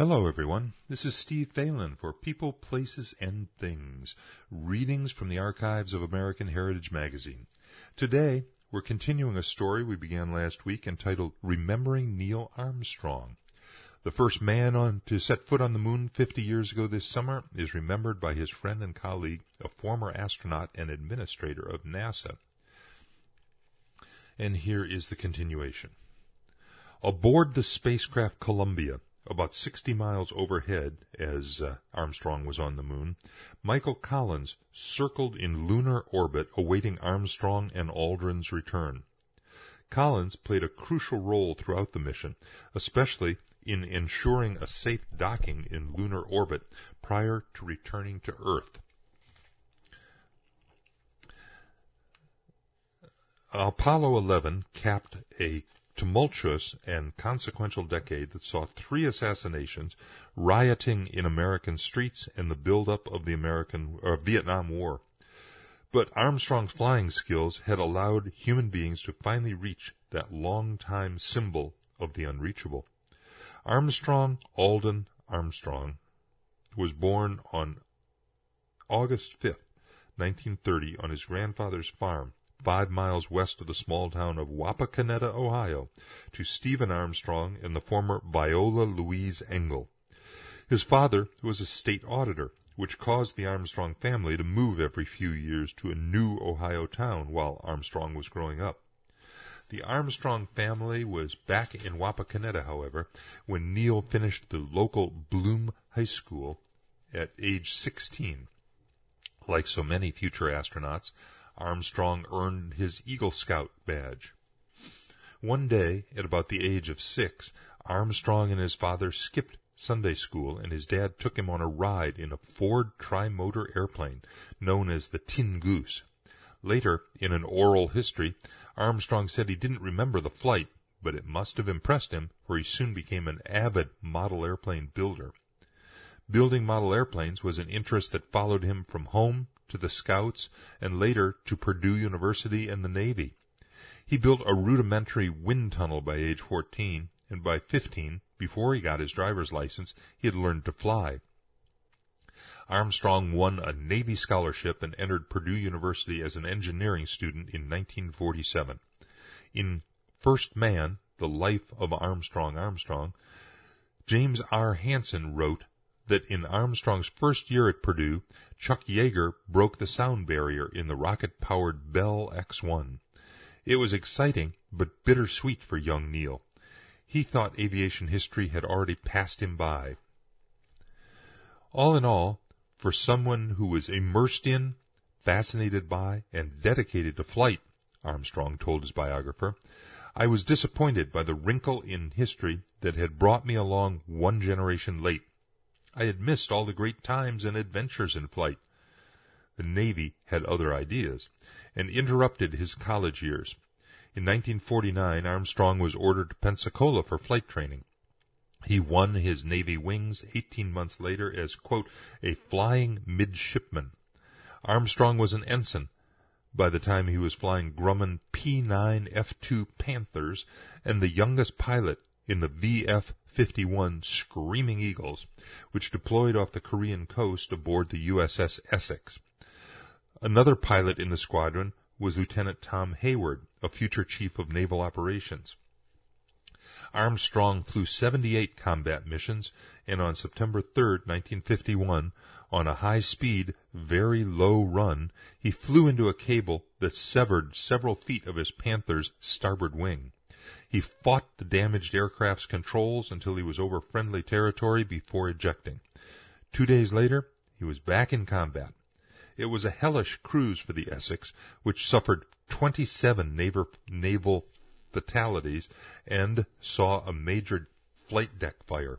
Hello, everyone. This is Steve Phelan for People, Places, and Things, readings from the archives of American Heritage Magazine. Today, we're continuing a story we began last week entitled Remembering Neil Armstrong. The first man to set foot on the moon 50 years ago this summer is remembered by his friend and colleague, a former astronaut and administrator of NASA. And here is the continuation. Aboard the spacecraft Columbia, about 60 miles overhead, as Armstrong was on the moon, Michael Collins circled in lunar orbit awaiting Armstrong and Aldrin's return. Collins played a crucial role throughout the mission, especially in ensuring a safe docking in lunar orbit prior to returning to Earth. Apollo 11 capped a tumultuous and consequential decade that saw 3 assassinations, rioting in American streets, and the buildup of the Vietnam War. But Armstrong's flying skills had allowed human beings to finally reach that long-time symbol of the unreachable. Armstrong Alden Armstrong was born on August 5th, 1930, on his grandfather's farm, 5 miles west of the small town of Wapakoneta, Ohio, to Stephen Armstrong and the former Viola Louise Engel. His father was a state auditor, which caused the Armstrong family to move every few years to a new Ohio town while Armstrong was growing up. The Armstrong family was back in Wapakoneta, however, when Neil finished the local Bloom High School at age 16. Like so many future astronauts, Armstrong earned his Eagle Scout badge. One day, at about the age of 6, Armstrong and his father skipped Sunday school, and his dad took him on a ride in a Ford tri-motor airplane known as the Tin Goose. Later, in an oral history, Armstrong said he didn't remember the flight, but it must have impressed him, for he soon became an avid model airplane builder. Building model airplanes was an interest that followed him from home to the Scouts, and later to Purdue University and the Navy. He built a rudimentary wind tunnel by age 14, and by 15, before he got his driver's license, he had learned to fly. Armstrong won a Navy scholarship and entered Purdue University as an engineering student in 1947. In First Man, The Life of Armstrong, James R. Hansen wrote that in Armstrong's first year at Purdue, Chuck Yeager broke the sound barrier in the rocket-powered Bell X-1. It was exciting, but bittersweet for young Neil. He thought aviation history had already passed him by. All in all, for someone who was immersed in, fascinated by, and dedicated to flight, Armstrong told his biographer, I was disappointed by the wrinkle in history that had brought me along one generation late. I had missed all the great times and adventures in flight. The Navy had other ideas, and interrupted his college years. In 1949, Armstrong was ordered to Pensacola for flight training. He won his Navy wings 18 months later as, quote, a flying midshipman. Armstrong was an ensign by the time he was flying Grumman P-9 F-2 Panthers and the youngest pilot in the VF-51 Screaming Eagles, which deployed off the Korean coast aboard the USS Essex. Another pilot in the squadron was Lieutenant Tom Hayward, a future chief of naval operations. Armstrong flew 78 combat missions, and on September 3, 1951, on a high-speed, very low run, he flew into a cable that severed several feet of his Panther's starboard wing. He fought the damaged aircraft's controls until he was over friendly territory before ejecting. 2 days later, he was back in combat. It was a hellish cruise for the Essex, which suffered 27 naval fatalities and saw a major flight deck fire.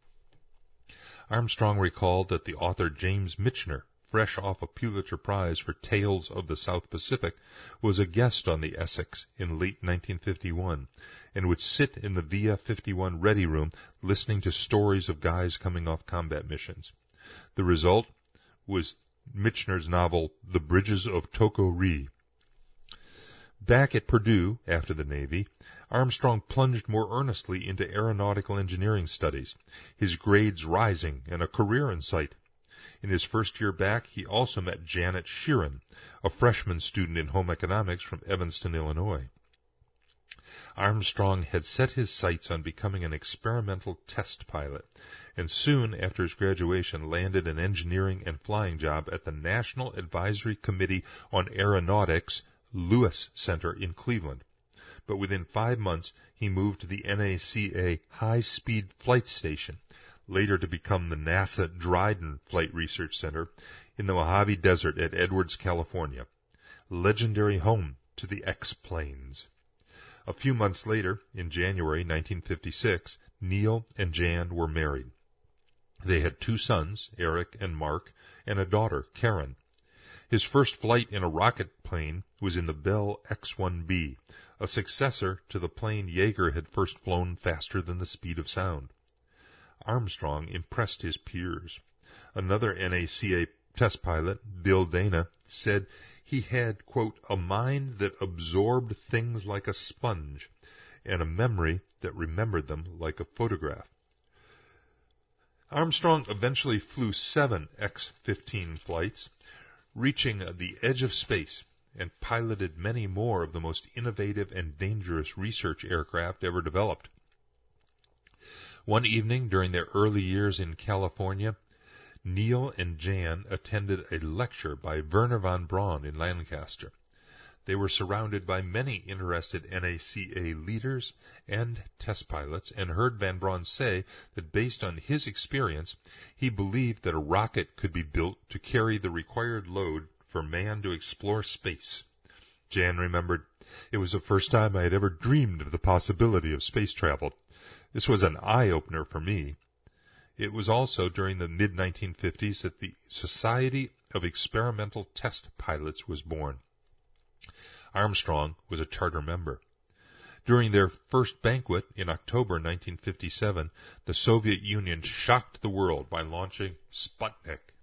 Armstrong recalled that the author James Michener, fresh off a Pulitzer Prize for Tales of the South Pacific, was a guest on the Essex in late 1951 and would sit in the VF-51 ready room listening to stories of guys coming off combat missions. The result was Michener's novel The Bridges of Toko Ri. Back at Purdue, after the Navy, Armstrong plunged more earnestly into aeronautical engineering studies, his grades rising and a career in sight. In his first year back, he also met Janet Sheeran, a freshman student in home economics from Evanston, Illinois. Armstrong had set his sights on becoming an experimental test pilot, and soon after his graduation landed an engineering and flying job at the National Advisory Committee on Aeronautics Lewis Center in Cleveland. But within 5 months, he moved to the NACA High-Speed Flight Station, later to become the NASA Dryden Flight Research Center in the Mojave Desert at Edwards, California, legendary home to the X-planes. A few months later, in January 1956, Neil and Jan were married. They had 2 sons, Eric and Mark, and a daughter, Karen. His first flight in a rocket plane was in the Bell X-1B, a successor to the plane Yeager had first flown faster than the speed of sound. Armstrong impressed his peers. Another NACA test pilot, Bill Dana, said he had, quote, a mind that absorbed things like a sponge and a memory that remembered them like a photograph. Armstrong eventually flew 7 X-15 flights, reaching the edge of space, and piloted many more of the most innovative and dangerous research aircraft ever developed. One evening during their early years in California, Neil and Jan attended a lecture by Wernher von Braun in Lancaster. They were surrounded by many interested NACA leaders and test pilots and heard von Braun say that based on his experience, he believed that a rocket could be built to carry the required load for man to explore space. Jan remembered, "It was the first time I had ever dreamed of the possibility of space travel. This was an eye-opener for me." It was also during the mid-1950s that the Society of Experimental Test Pilots was born. Armstrong was a charter member. During their first banquet in October 1957, the Soviet Union shocked the world by launching Sputnik.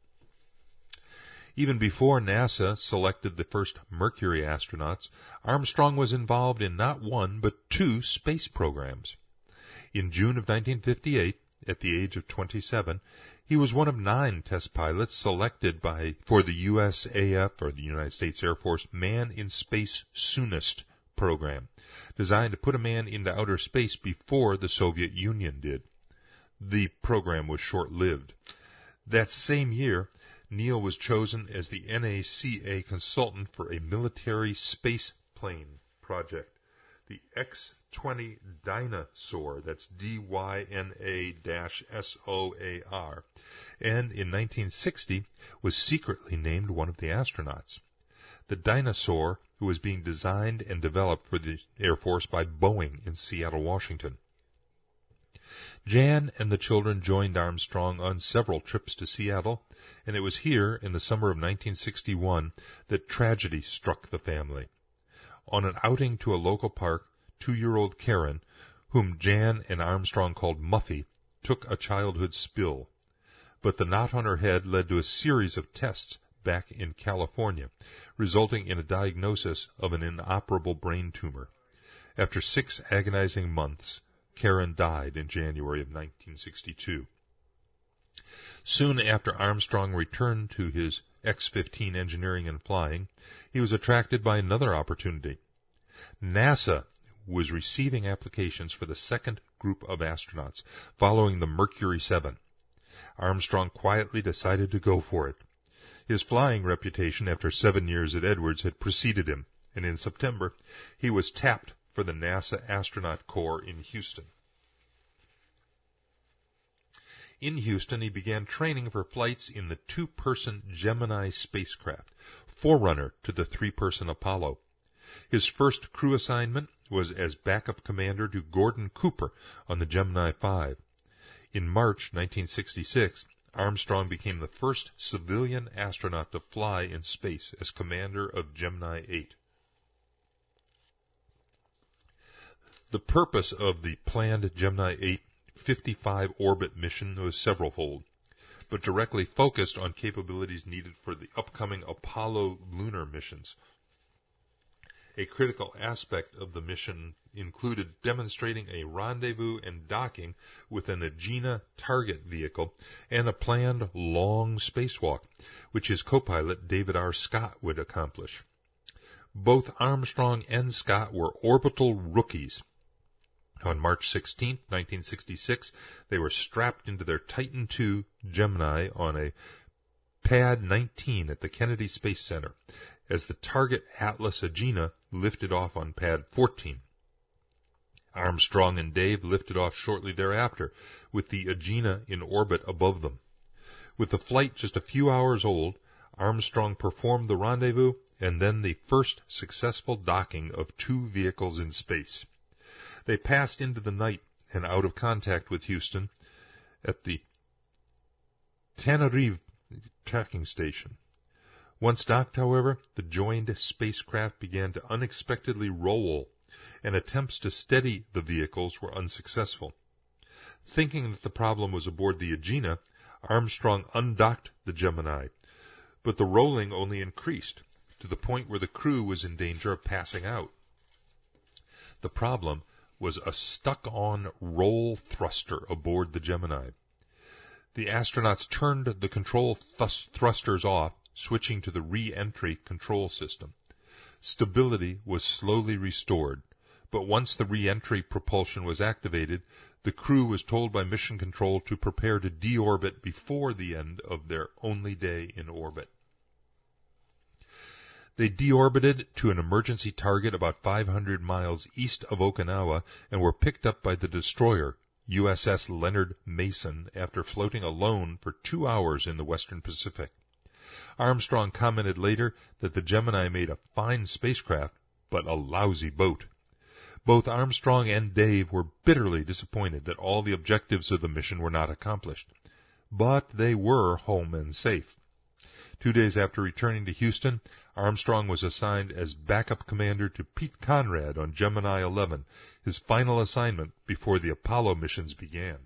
Even before NASA selected the first Mercury astronauts, Armstrong was involved in not one but 2 space programs. In June of 1958, at the age of 27, he was one of 9 test pilots selected for the USAF, or the United States Air Force, Man in Space Soonest program, designed to put a man into outer space before the Soviet Union did. The program was short-lived. That same year, Neil was chosen as the NACA consultant for a military space plane project, the X-20 Dyna-Soar, that's Dyna-SOAR, and in 1960 was secretly named one of the astronauts. The Dyna-Soar was being designed and developed for the Air Force by Boeing in Seattle, Washington. Jan and the children joined Armstrong on several trips to Seattle, and it was here in the summer of 1961 that tragedy struck the family. On an outing to a local park, 2-year-old Karen, whom Jan and Armstrong called Muffy, took a childhood spill. But the knot on her head led to a series of tests back in California, resulting in a diagnosis of an inoperable brain tumor. After 6 agonizing months, Karen died in January of 1962. Soon after Armstrong returned to his X-15 engineering and flying, he was attracted by another opportunity. NASA was receiving applications for the second group of astronauts, following the Mercury 7. Armstrong quietly decided to go for it. His flying reputation after 7 years at Edwards had preceded him, and in September he was tapped for the NASA Astronaut Corps in Houston. In Houston, he began training for flights in the 2-person Gemini spacecraft, forerunner to the 3-person Apollo. His first crew assignment was as backup commander to Gordon Cooper on the Gemini 5. In March 1966, Armstrong became the first civilian astronaut to fly in space as commander of Gemini 8. The purpose of the planned Gemini 8 55-orbit mission was severalfold, but directly focused on capabilities needed for the upcoming Apollo lunar missions. A critical aspect of the mission included demonstrating a rendezvous and docking with an Agena target vehicle and a planned long spacewalk, which his co-pilot David R. Scott would accomplish. Both Armstrong and Scott were orbital rookies. On March 16, 1966, they were strapped into their Titan II Gemini on a Pad 19 at the Kennedy Space Center, as the target Atlas Agena lifted off on Pad 14. Armstrong and Dave lifted off shortly thereafter, with the Agena in orbit above them. With the flight just a few hours old, Armstrong performed the rendezvous and then the first successful docking of two vehicles in space. They passed into the night and out of contact with Houston at the Tenerife tracking station. Once docked, however, the joined spacecraft began to unexpectedly roll, and attempts to steady the vehicles were unsuccessful. Thinking that the problem was aboard the Agena, Armstrong undocked the Gemini, but the rolling only increased, to the point where the crew was in danger of passing out. The problem was a stuck-on roll thruster aboard the Gemini. The astronauts turned the control thrusters off, switching to the re-entry control system. Stability was slowly restored, but once the re-entry propulsion was activated, the crew was told by Mission Control to prepare to deorbit before the end of their only day in orbit. They deorbited to an emergency target about 500 miles east of Okinawa and were picked up by the destroyer USS Leonard Mason after floating alone for 2 hours in the western Pacific. Armstrong commented later that the Gemini made a fine spacecraft, but a lousy boat. Both Armstrong and Dave were bitterly disappointed that all the objectives of the mission were not accomplished. But they were home and safe. 2 days after returning to Houston, Armstrong was assigned as backup commander to Pete Conrad on Gemini 11, his final assignment before the Apollo missions began.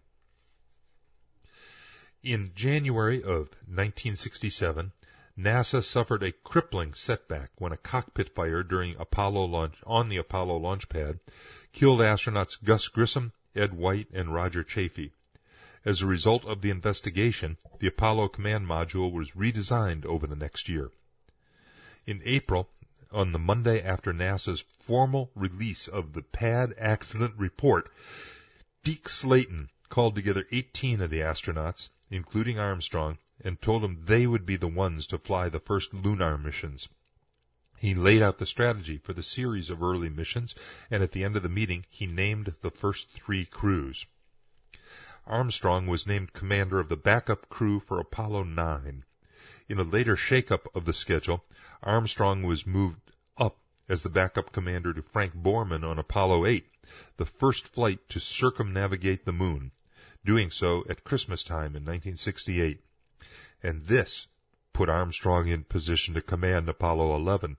In January of 1967, NASA suffered a crippling setback when a cockpit fire on the Apollo launch pad killed astronauts Gus Grissom, Ed White, and Roger Chaffee. As a result of the investigation, the Apollo command module was redesigned over the next year. In April, on the Monday after NASA's formal release of the pad accident report, Deke Slayton called together 18 of the astronauts, including Armstrong, and told them they would be the ones to fly the first lunar missions. He laid out the strategy for the series of early missions, and at the end of the meeting, he named the first 3 crews. Armstrong was named commander of the backup crew for Apollo 9. In a later shakeup of the schedule, Armstrong was moved up as the backup commander to Frank Borman on Apollo 8, the first flight to circumnavigate the moon, doing so at Christmas time in 1968. And this put Armstrong in position to command Apollo 11.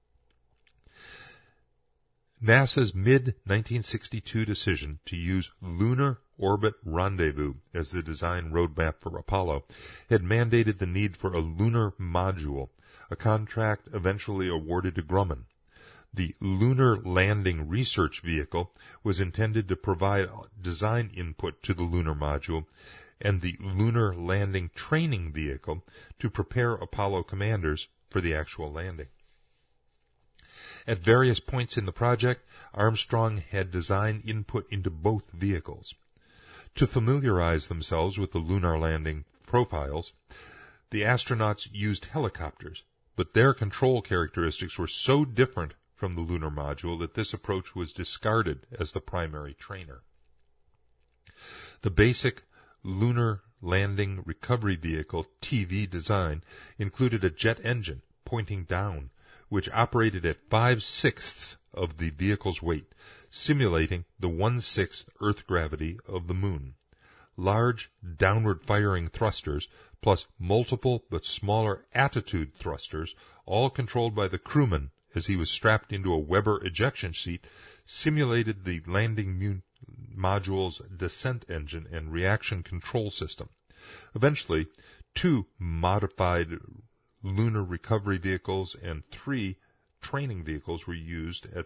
NASA's mid-1962 decision to use Lunar Orbit Rendezvous as the design roadmap for Apollo had mandated the need for a lunar module, a contract eventually awarded to Grumman. The Lunar Landing Research Vehicle was intended to provide design input to the lunar module, and the Lunar Landing Training Vehicle to prepare Apollo commanders for the actual landing. At various points in the project, Armstrong had design input into both vehicles. To familiarize themselves with the lunar landing profiles, the astronauts used helicopters, but their control characteristics were so different from the lunar module that this approach was discarded as the primary trainer. The basic Lunar Landing Recovery Vehicle TV design included a jet engine pointing down, which operated at 5/6 of the vehicle's weight, simulating the 1/6 Earth gravity of the moon. Large downward-firing thrusters, plus multiple but smaller attitude thrusters, all controlled by the crewman as he was strapped into a Weber ejection seat, simulated the landing module's descent engine and reaction control system. Eventually, 2 modified lunar recovery vehicles and 3 training vehicles were used at the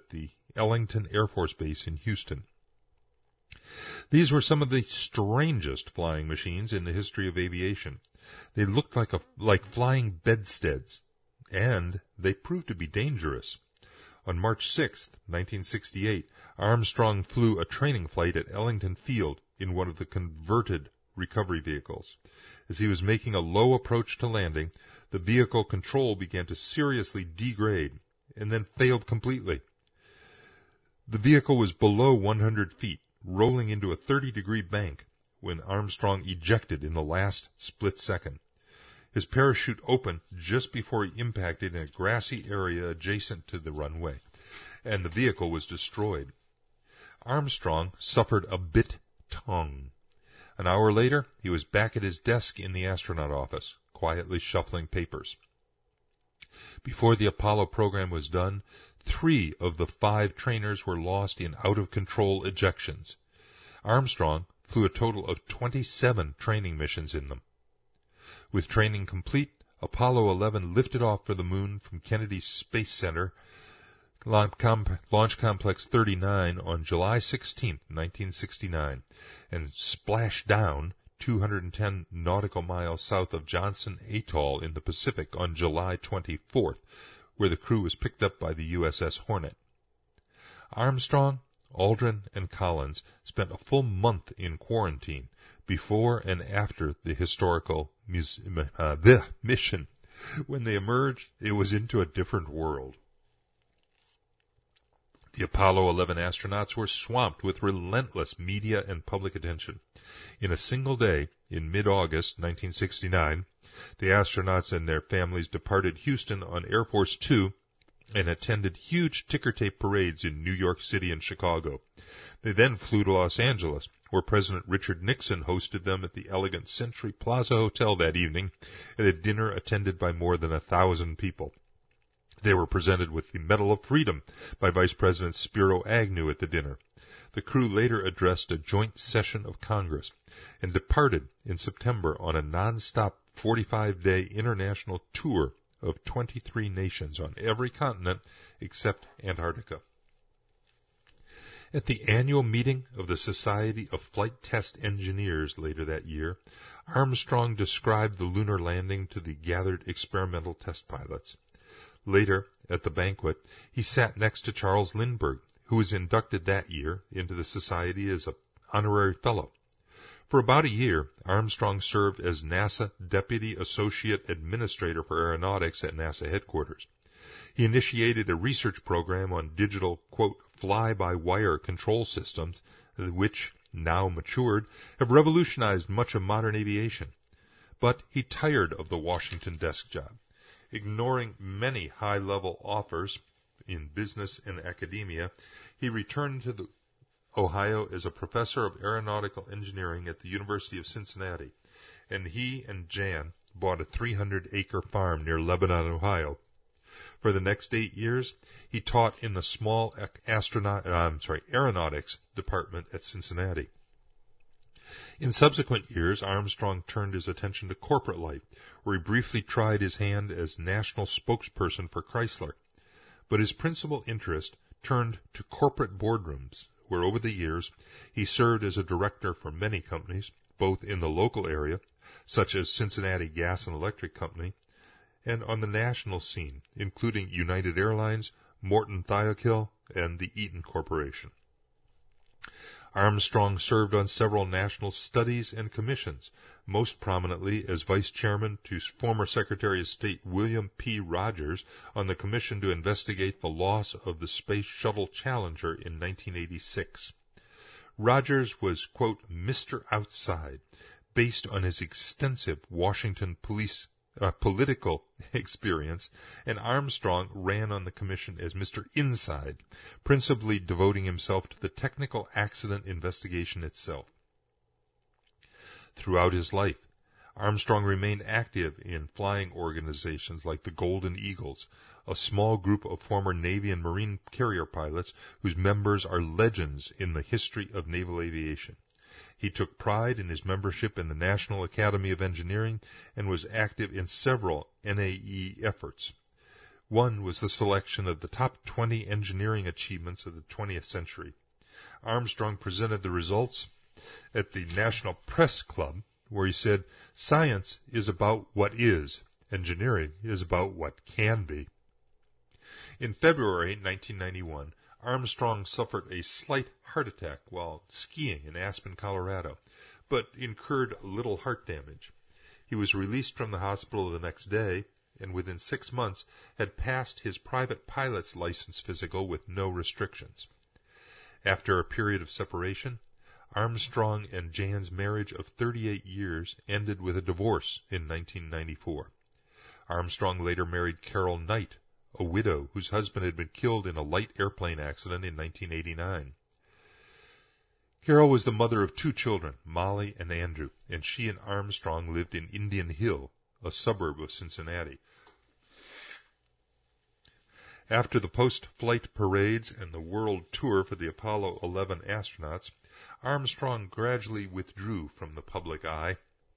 Ellington Air Force Base in Houston. These were some of the strangest flying machines in the history of aviation. They looked like flying bedsteads, and they proved to be dangerous. On March 6, 1968, Armstrong flew a training flight at Ellington Field in one of the converted recovery vehicles. As he was making a low approach to landing, the vehicle control began to seriously degrade and then failed completely. The vehicle was below 100 feet, rolling into a 30-degree bank when Armstrong ejected in the last split second. His parachute opened just before he impacted in a grassy area adjacent to the runway, and the vehicle was destroyed. Armstrong suffered a bit tongue. An hour later, he was back at his desk in the astronaut office, quietly shuffling papers. Before the Apollo program was done, 3 of the 5 trainers were lost in out-of-control ejections. Armstrong flew a total of 27 training missions in them. With training complete, Apollo 11 lifted off for the moon from Kennedy Space Center, Launch Complex 39, on July 16, 1969, and splashed down 210 nautical miles south of Johnson Atoll in the Pacific on July 24th, where the crew was picked up by the USS Hornet. Armstrong, Aldrin, and Collins spent a full month in quarantine before and after the historical mission. When they emerged, it was into a different world. The Apollo 11 astronauts were swamped with relentless media and public attention. In a single day, in mid-August 1969, the astronauts and their families departed Houston on Air Force Two and attended huge ticker tape parades in New York City and Chicago. They then flew to Los Angeles, where President Richard Nixon hosted them at the elegant Century Plaza Hotel that evening at a dinner attended by more than 1,000 people. They were presented with the Medal of Freedom by Vice President Spiro Agnew at the dinner. The crew later addressed a joint session of Congress and departed in September on a non-stop 45-day international tour of 23 nations on every continent except Antarctica. At the annual meeting of the Society of Flight Test Engineers later that year, Armstrong described the lunar landing to the gathered experimental test pilots. Later, at the banquet, he sat next to Charles Lindbergh, who was inducted that year into the Society as an honorary fellow. For about a year, Armstrong served as NASA Deputy Associate Administrator for Aeronautics at NASA headquarters. He initiated a research program on digital, quote, fly-by-wire control systems, which, now matured, have revolutionized much of modern aviation. But he tired of the Washington desk job. Ignoring many high-level offers in business and academia, he returned to Ohio as a professor of aeronautical engineering at the University of Cincinnati, and he and Jan bought a 300-acre farm near Lebanon, Ohio. For the next 8 years, he taught in the small aeronautics department at Cincinnati. In subsequent years, Armstrong turned his attention to corporate life, where he briefly tried his hand as national spokesperson for Chrysler. But his principal interest turned to corporate boardrooms, where over the years he served as a director for many companies, both in the local area, such as Cincinnati Gas and Electric Company, and on the national scene, including United Airlines, Morton Thiokol, and the Eaton Corporation. Armstrong served on several national studies and commissions, most prominently as vice chairman to former Secretary of State William P. Rogers on the commission to investigate the loss of the Space Shuttle Challenger in 1986. Rogers was, quote, Mr. Outside, based on his extensive Washington political experience, and Armstrong ran on the commission as Mr. Inside, principally devoting himself to the technical accident investigation itself. Throughout his life, Armstrong remained active in flying organizations like the Golden Eagles, a small group of former Navy and Marine carrier pilots whose members are legends in the history of naval aviation. He took pride in his membership in the National Academy of Engineering and was active in several NAE efforts, One was the selection of the top 20 engineering achievements of the 20th century. Armstrong presented the results at the National Press Club, where he said, "Science is about what is. Engineering is about what can be." In February 1991, Armstrong suffered a slight heart attack while skiing in Aspen, Colorado, but incurred little heart damage. He was released from the hospital the next day, and within 6 months had passed his private pilot's license physical with no restrictions. After a period of separation, Armstrong and Jan's marriage of 38 years ended with a divorce in 1994. Armstrong later married Carol Knight, a widow whose husband had been killed in a light airplane accident in 1989. Carol was the mother of 2 children, Molly and Andrew, and she and Armstrong lived in Indian Hill, a suburb of Cincinnati. After the post-flight parades and the world tour for the Apollo 11 astronauts, Armstrong gradually withdrew from the public eye.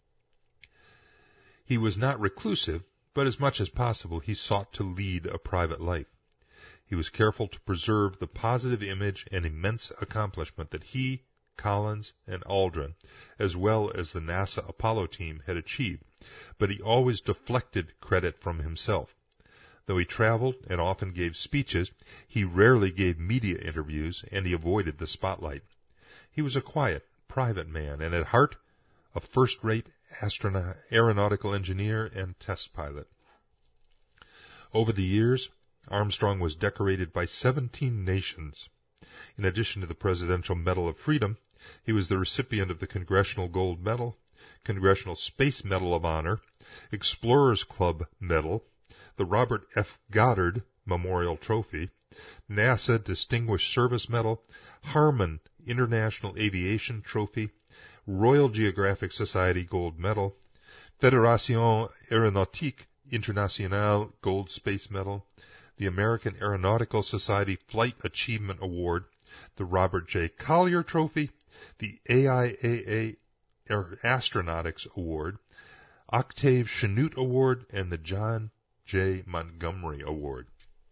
He was not reclusive, but as much as possible he sought to lead a private life. He was careful to preserve the positive image and immense accomplishment that he, Collins, and Aldrin, as well as the NASA Apollo team, had achieved, but he always deflected credit from himself. Though he traveled and often gave speeches, he rarely gave media interviews, and he avoided the spotlight. He was a quiet, private man, and at heart, a first-rate aeronautical engineer and test pilot. Over the years, Armstrong was decorated by 17 nations. In addition to the Presidential Medal of Freedom, he was the recipient of the Congressional Gold Medal, Congressional Space Medal of Honor, Explorers Club Medal, the Robert F. Goddard Memorial Trophy, NASA Distinguished Service Medal, Harmon International Aviation Trophy, Royal Geographic Society Gold Medal, Fédération Aéronautique Internationale Gold Space Medal, the American Aeronautical Society Flight Achievement Award, the Robert J. Collier Trophy, the AIAA Astronautics Award, Octave Chanute Award, and the John J. Montgomery Award.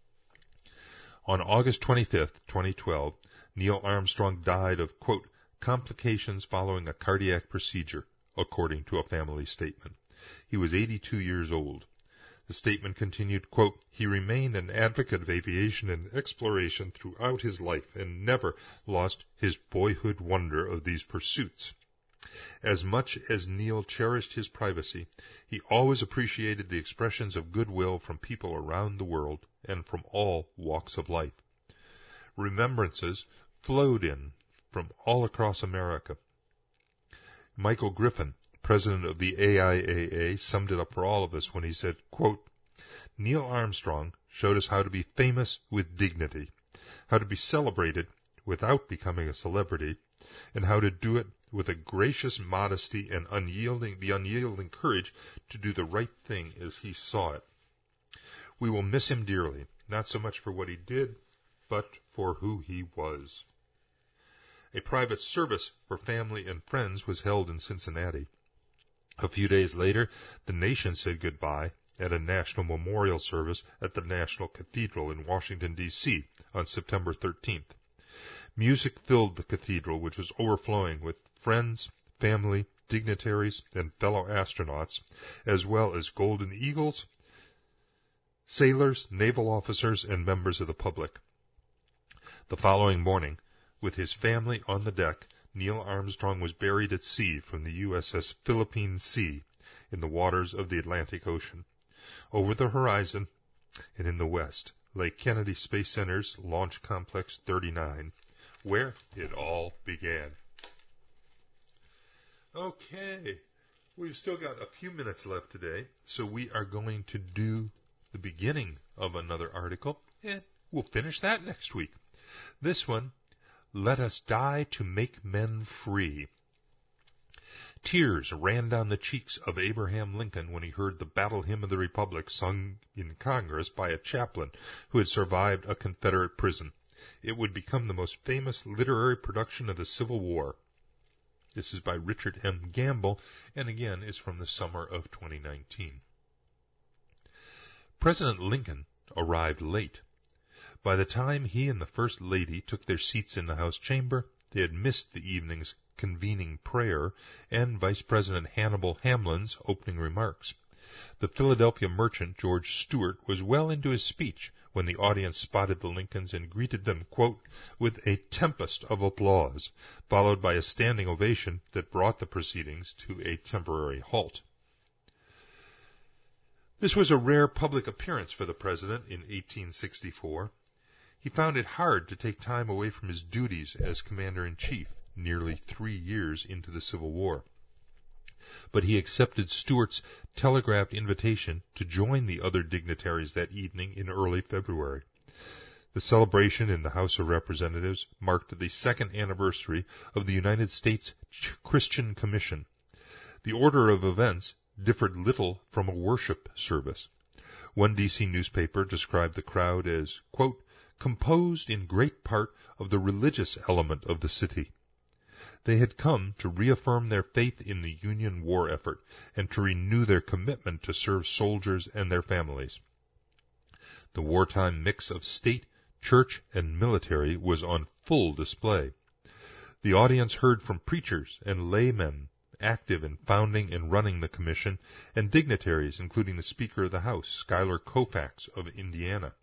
On August 25, 2012, Neil Armstrong died of, quote, complications following a cardiac procedure, according to a family statement. He was 82 years old. The statement continued, quote, he remained an advocate of aviation and exploration throughout his life and never lost his boyhood wonder of these pursuits. As much as Neil cherished his privacy, he always appreciated the expressions of goodwill from people around the world and from all walks of life. Remembrances flowed in from all across America. Michael Griffin, president of the AIAA, summed it up for all of us when he said, quote, Neil Armstrong showed us how to be famous with dignity, how to be celebrated without becoming a celebrity, and how to do it with a gracious modesty and the unyielding courage to do the right thing as he saw it. We will miss him dearly, not so much for what he did, but for who he was. A private service for family and friends was held in Cincinnati. A few days later, the nation said goodbye at a national memorial service at the National Cathedral in Washington, D.C. on September 13th. Music filled the cathedral, which was overflowing with friends, family, dignitaries, and fellow astronauts, as well as Golden Eagles, sailors, naval officers, and members of the public. The following morning, with his family on the deck, Neil Armstrong was buried at sea from the USS Philippine Sea in the waters of the Atlantic Ocean. Over the horizon, and in the west, lay Kennedy Space Center's Launch Complex 39, where it all began. Okay, we've still got a few minutes left today, so we are going to do the beginning of another article, and we'll finish that next week. This one, Let Us Die to Make Men Free. Tears ran down the cheeks of Abraham Lincoln when he heard the Battle Hymn of the Republic sung in Congress by a chaplain who had survived a Confederate prison. It would become the most famous literary production of the Civil War. This is by Richard M. Gamble, and again is from the summer of 2019. President Lincoln arrived late. By the time he and the First Lady took their seats in the House chamber, they had missed the evening's convening prayer and Vice President Hannibal Hamlin's opening remarks. The Philadelphia merchant, George Stewart, was well into his speech when the audience spotted the Lincolns and greeted them, quote, with a tempest of applause, followed by a standing ovation that brought the proceedings to a temporary halt. This was a rare public appearance for the president in 1864. He found it hard to take time away from his duties as commander-in-chief, nearly 3 years into the Civil War. But he accepted Stewart's telegraphed invitation to join the other dignitaries that evening in early February. The celebration in the House of Representatives marked the second anniversary of the United States Christian Commission. The order of events differed little from a worship service. One D.C. newspaper described the crowd as, quote, composed in great part of the religious element of the city. They had come to reaffirm their faith in the Union war effort and to renew their commitment to serve soldiers and their families. The wartime mix of state, church, and military was on full display. The audience heard from preachers and laymen active in founding and running the commission, and dignitaries including the Speaker of the House, Schuyler Colfax of Indiana.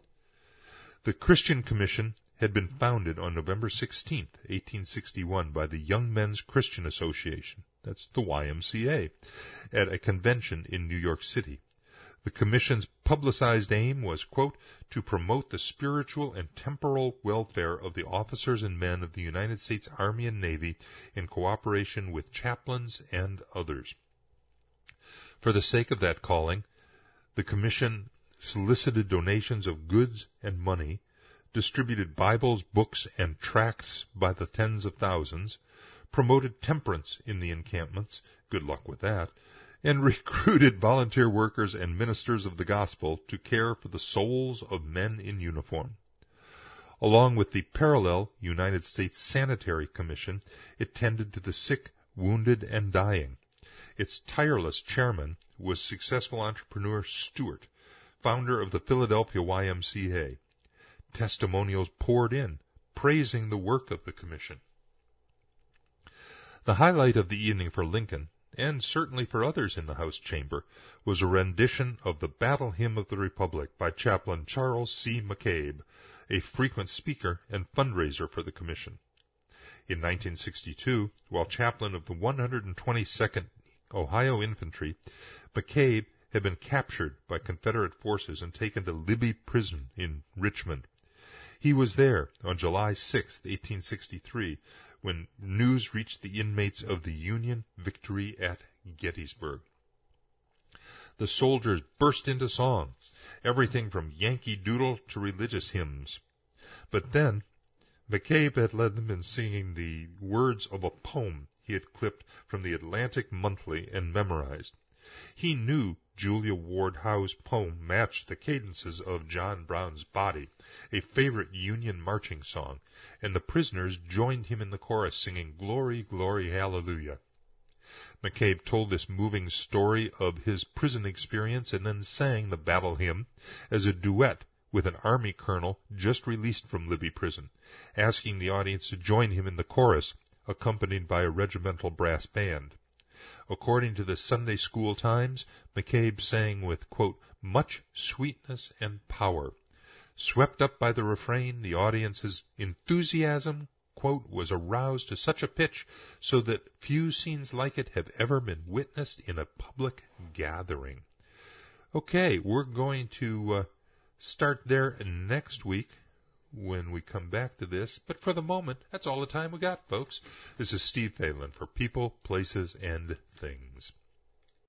The Christian Commission had been founded on November 16, 1861, by the Young Men's Christian Association, that's the YMCA, at a convention in New York City. The Commission's publicized aim was, quote, to promote the spiritual and temporal welfare of the officers and men of the United States Army and Navy in cooperation with chaplains and others. For the sake of that calling, the Commission solicited donations of goods and money, distributed Bibles, books, and tracts by the tens of thousands, promoted temperance in the encampments, good luck with that, and recruited volunteer workers and ministers of the gospel to care for the souls of men in uniform. Along with the parallel United States Sanitary Commission, it tended to the sick, wounded, and dying. Its tireless chairman was successful entrepreneur Stewart, founder of the Philadelphia YMCA. Testimonials poured in, praising the work of the commission. The highlight of the evening for Lincoln, and certainly for others in the House chamber, was a rendition of the Battle Hymn of the Republic by Chaplain Charles C. McCabe, a frequent speaker and fundraiser for the commission. In 1962, while chaplain of the 122nd Ohio Infantry, McCabe had been captured by Confederate forces and taken to Libby Prison in Richmond. He was there on July 6, 1863, when news reached the inmates of the Union victory at Gettysburg. The soldiers burst into song, everything from Yankee Doodle to religious hymns. But then, McCabe had led them in singing the words of a poem he had clipped from the Atlantic Monthly and memorized. He knew Julia Ward Howe's poem matched the cadences of John Brown's Body, a favorite Union marching song, and the prisoners joined him in the chorus singing Glory, Glory, Hallelujah. McCabe told this moving story of his prison experience and then sang the battle hymn as a duet with an Army colonel just released from Libby Prison, asking the audience to join him in the chorus, accompanied by a regimental brass band. According to the Sunday School Times, McCabe sang with, quote, much sweetness and power. Swept up by the refrain, the audience's enthusiasm, quote, was aroused to such a pitch so that few scenes like it have ever been witnessed in a public gathering. Okay, we're going to start there next week when we come back to this. But for the moment, that's all the time we got, folks. This is Steve Phelan for People, Places, and Things.